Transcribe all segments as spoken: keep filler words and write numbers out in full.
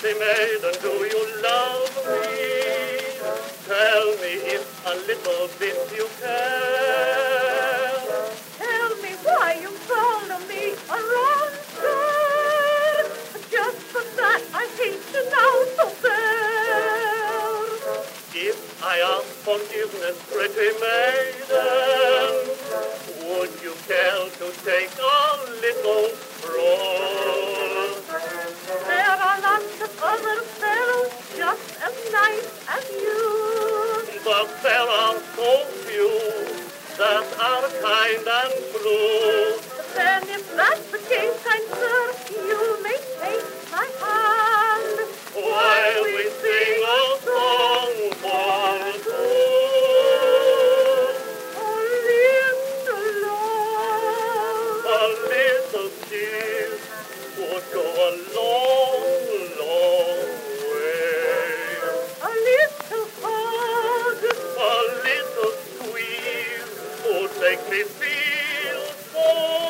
pretty maiden, do you love me? Tell me if a little bit you care. Tell me why you follow me around, sir. Just for that I hate you now so fair. If I ask forgiveness, pretty maiden, would you care to take a little stroll? There are lots of other fellows just as nice as you. But there are so few that are kind and true. Then if that's the case, kind sir, you may take my hand While we sing a song for two. a little love. A little kiss would go a long, long way. A little hug. A little squeeze would make me feel so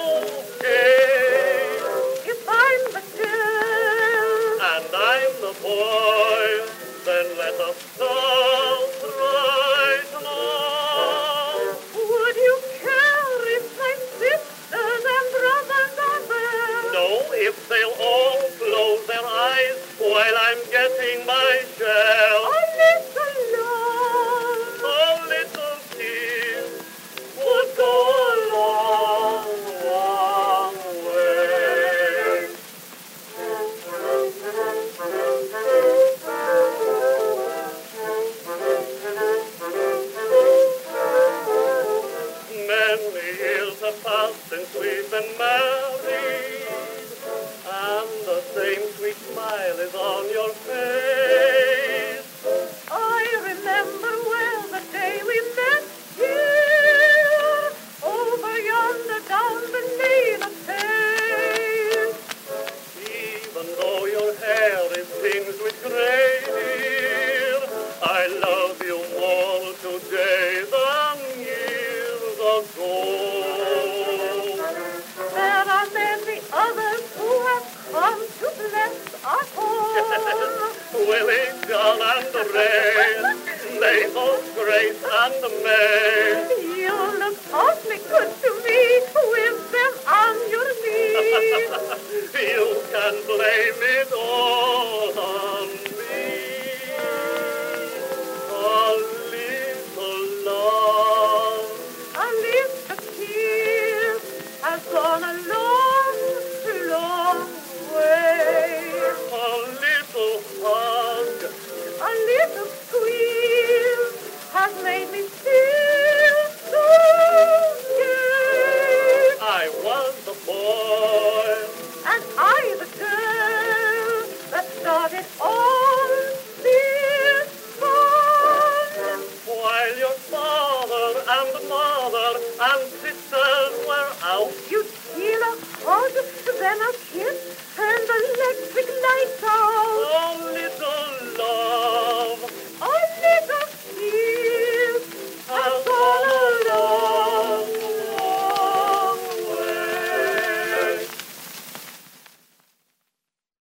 gay. If I'm the girl And I'm the boy, then let us start right now. would you care if my sisters and brothers are there? No, if they'll all close their eyes while I'm getting my shell. A little love. A little kiss would go a long, long way. Many years have passed since we've been married, and the same sweet smile is on your face. I remember well the day we met here, over yonder down beneath the place. Even though your hair is tinged with gray, dear, I love you more today than years ago. There are many others who have come to bless our home. Willie, John, and Ray, they both Grace and May.